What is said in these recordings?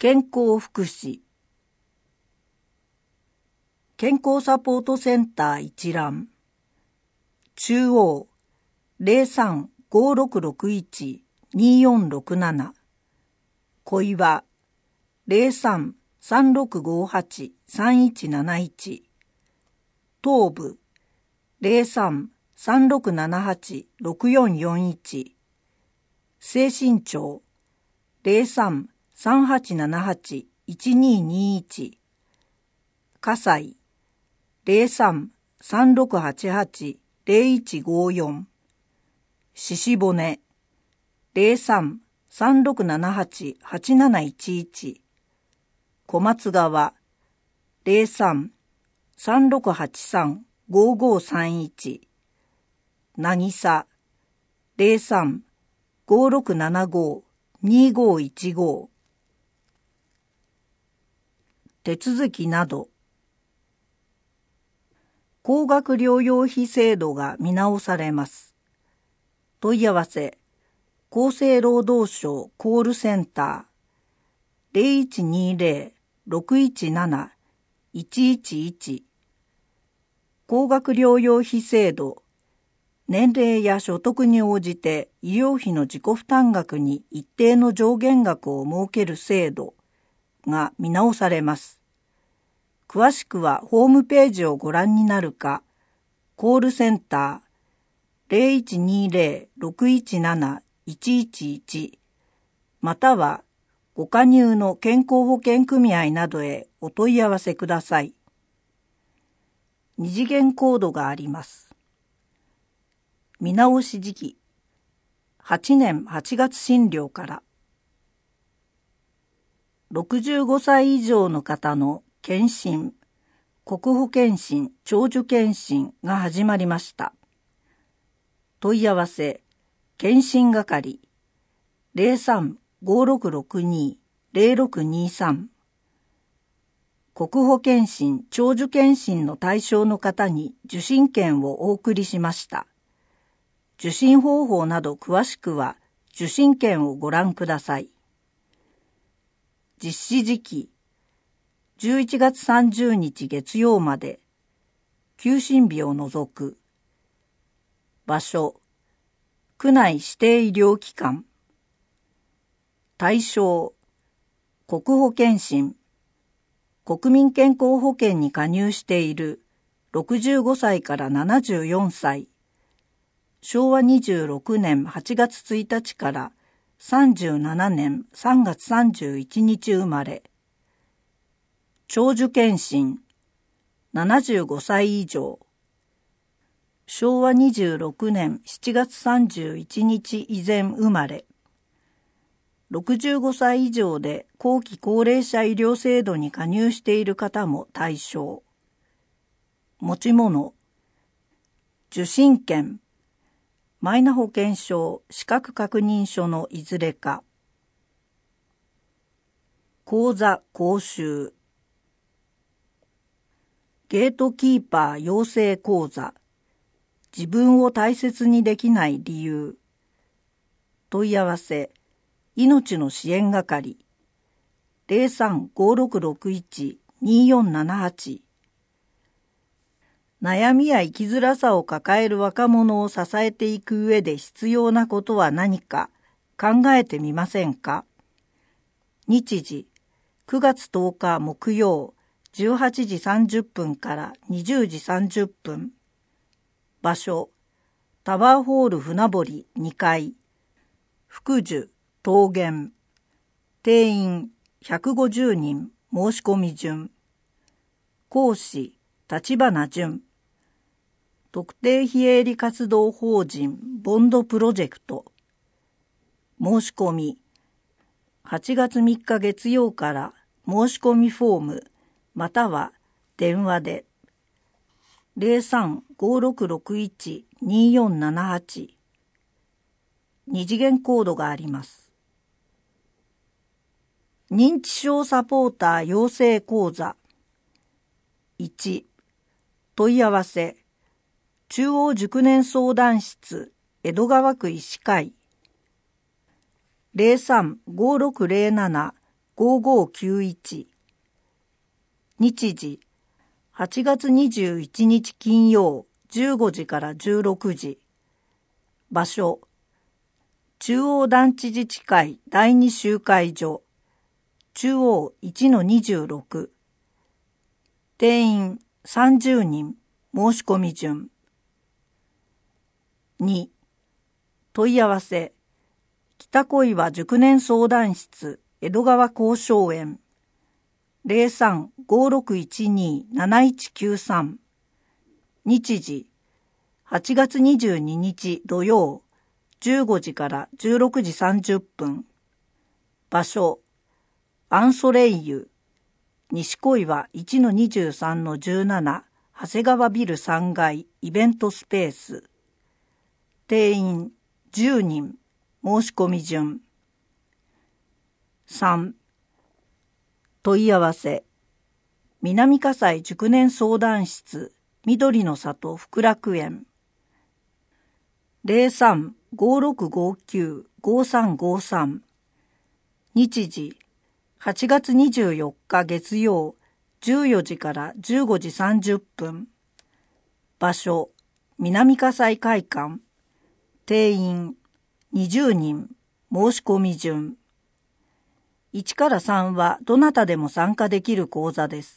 健康福祉健康サポートセンター一覧中央 03-5661-2467 小岩 03-3658-3171 東部 03-3678-6441 西新町 03-3878-1221 葛西 03-3688-0154 鹿骨 03-3678-8711 小松川 03-3683-5531 渚 03-5675-2515 手続きなど高額療養費制度が見直されます。問い合わせ厚生労働省コールセンター 0120-617-111 高額療養費制度年齢や所得に応じて医療費の自己負担額に一定の上限額を設ける制度が見直されます。詳しくはホームページをご覧になるか、コールセンター 0120-617-111 またはご加入の健康保険組合などへお問い合わせください。二次元コードがあります。見直し時期8年8月診療から65歳以上の方の検診、国保検診、長寿検診が始まりました。問い合わせ、検診係 03-5662-0623 国保検診、長寿検診の対象の方に受診券をお送りしました。受診方法など詳しくは受診券をご覧ください。実施時期11月30日月曜まで休診日を除く場所区内指定医療機関対象国保健診国民健康保険に加入している65歳から74歳昭和26年8月1日から37年3月31日生まれ長寿検診75歳以上昭和26年7月31日以前生まれ65歳以上で後期高齢者医療制度に加入している方も対象持ち物受診券マイナ保険証資格確認書のいずれか口座講習ゲートキーパー養成講座自分を大切にできない理由問い合わせ命の支援係 03-5661-2478 悩みや生きづらさを抱える若者を支えていく上で必要なことは何か考えてみませんか。日時9月10日木曜18時30分から20時30分場所タワーホール船堀2階福寿桃源定員150人申し込み順講師立花淳特定非営利活動法人ボンドプロジェクト申し込み8月3日月曜から申し込みフォームまたは電話で 03-5661-2478 二次元コードがあります。認知症サポーター養成講座1問い合わせ中央熟年相談室江戸川区医師会 03-5607-5555 5591。日時、8月21日金曜15時から16時。場所、中央団地自治会第2集会所、中央 1-26。定員30人、申し込み順。2、問い合わせ、北小岩熟年相談室、江戸川交渉園、03-5612-7193。日時、8月22日土曜、15時から16時30分。場所、アンソレイユ、西小岩 1-23-17 長谷川ビル3階イベントスペース。定員10人、申し込み順。3、問い合わせ、南葛西熟年相談室、緑の里福楽園、03-5659-5353。日時、8月24日月曜、14時から15時30分。場所、南葛西会館。定員、20人、申し込み順。1から3はどなたでも参加できる講座です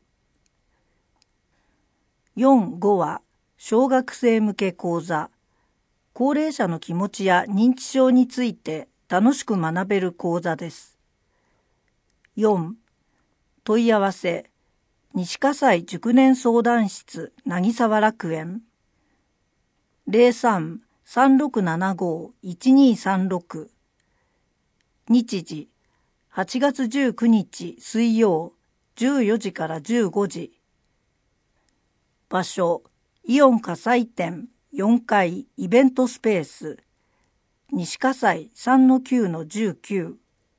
。4、5は小学生向け講座。高齢者の気持ちや認知症について楽しく学べる講座です。4、問い合わせ、西葛西熟年相談室渚沢楽園。03-3675-1236。日時、8月19日水曜、14時から15時。場所、イオン葛西店4階イベントスペース、西葛西 3-9-19。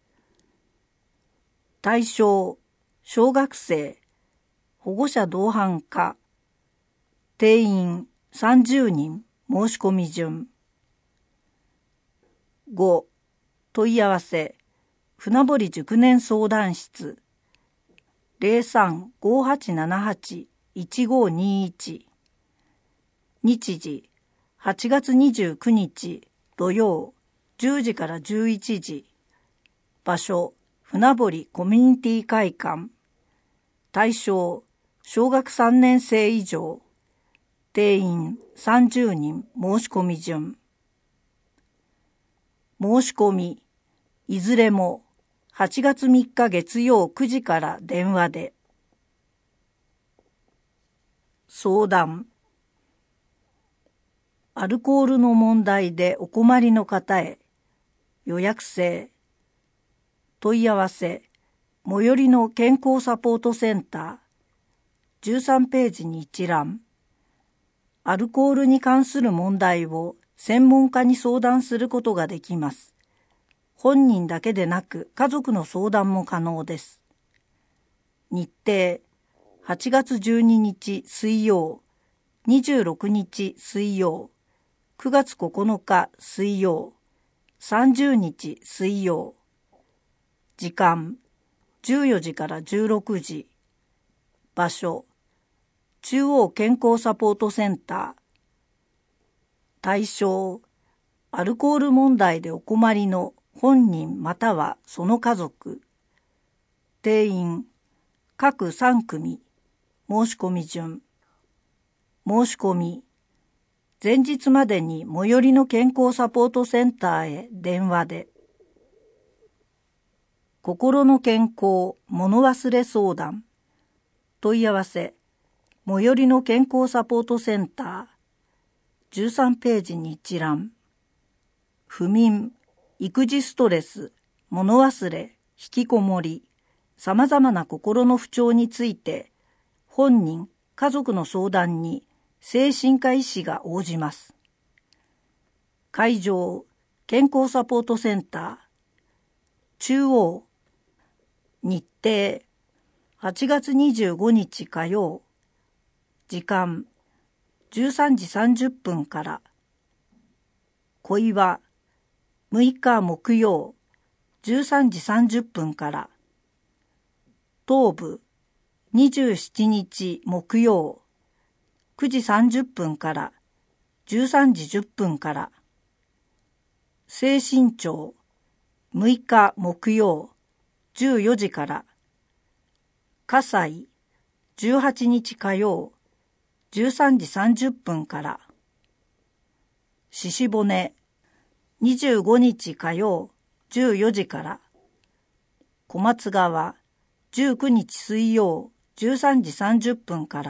対象、小学生、保護者同伴可。定員30人、申し込み順。5、問い合わせ、船堀熟年相談室、03-5878-1521。日時、8月29日土曜、10時から11時。場所、船堀コミュニティ会館。対象、小学3年生以上。定員30人、申し込み順。申し込み、いずれも8月3日月曜9時から電話で。相談。アルコールの問題でお困りの方へ。予約制。問い合わせ。最寄りの健康サポートセンター。13ページに一覧。アルコールに関する問題を専門家に相談することができます。本人だけでなく家族の相談も可能です。日程、8月12日水曜、26日水曜、9月9日水曜、30日水曜。時間、14時から16時。場所、中央健康サポートセンター。対象、アルコール問題でお困りの本人またはその家族。定員、各3組。申し込み順。申し込み。前日までに最寄りの健康サポートセンターへ電話で。心の健康物忘れ相談。問い合わせ。最寄りの健康サポートセンター。13ページに一覧。不眠、育児ストレス、物忘れ、引きこもり、様々な心の不調について、本人、家族の相談に精神科医師が応じます。会場、健康サポートセンター。中央。日程、8月25日火曜。時間、13時30分から。小岩、6日木曜、13時30分から。 東部27日木曜9時30分から13時10分から。西新町6日木曜14時から。葛西18日火曜13時30分から。鹿骨25日火曜14時から。小松川19日水曜13時30分から。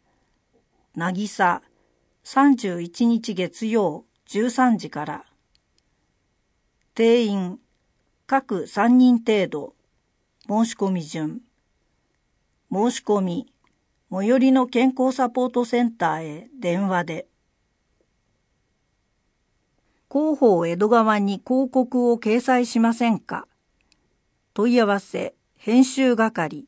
渚31日月曜13時から。定員各3人程度。申し込み順。申し込み最寄りの健康サポートセンターへ電話で。広報江戸川に広告を掲載しませんか？問い合わせ編集係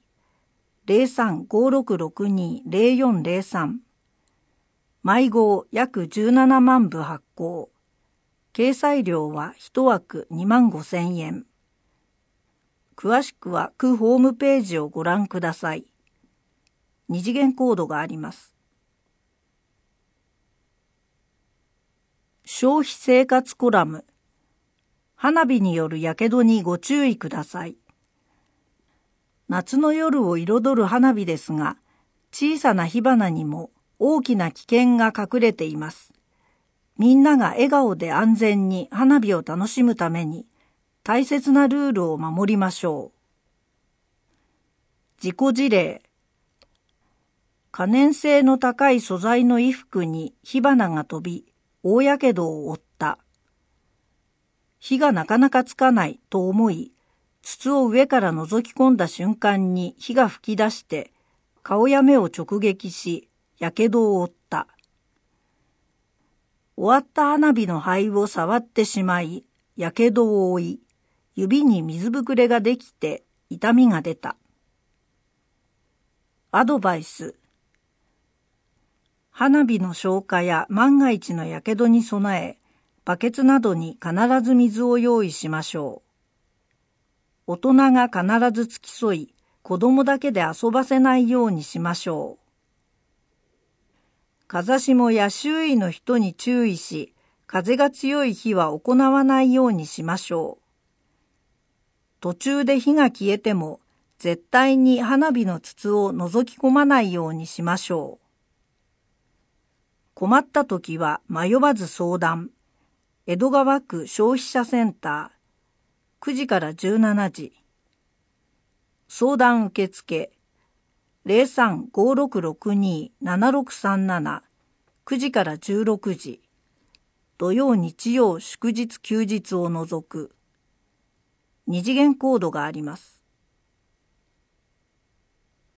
0356620403 毎号約17万部発行。掲載料は1枠25,000円。詳しくは区ホームページをご覧ください。2次元コードがあります。消費生活コラム。花火によるやけどにご注意ください。夏の夜を彩る花火ですが、小さな火花にも大きな危険が隠れています。みんなが笑顔で安全に花火を楽しむために大切なルールを守りましょう。事故事例。可燃性の高い素材の衣服に火花が飛び、大やけどを負った。火がなかなかつかないと思い、筒を上から覗き込んだ瞬間に火が吹き出して、顔や目を直撃し、やけどを負った。終わった花火の灰を触ってしまい、やけどを負い、指に水ぶくれができて痛みが出た。アドバイス。花火の消火や万が一のやけどに備え、バケツなどに必ず水を用意しましょう。大人が必ず付き添い、子供だけで遊ばせないようにしましょう。風下や周囲の人に注意し、風が強い火は行わないようにしましょう。途中で火が消えても、絶対に花火の筒を覗き込まないようにしましょう。困ったときは迷わず相談。江戸川区消費者センター、9時から17時。相談受付、0356627637、9時から16時。土曜日曜祝日休日を除く。2次元コードがあります。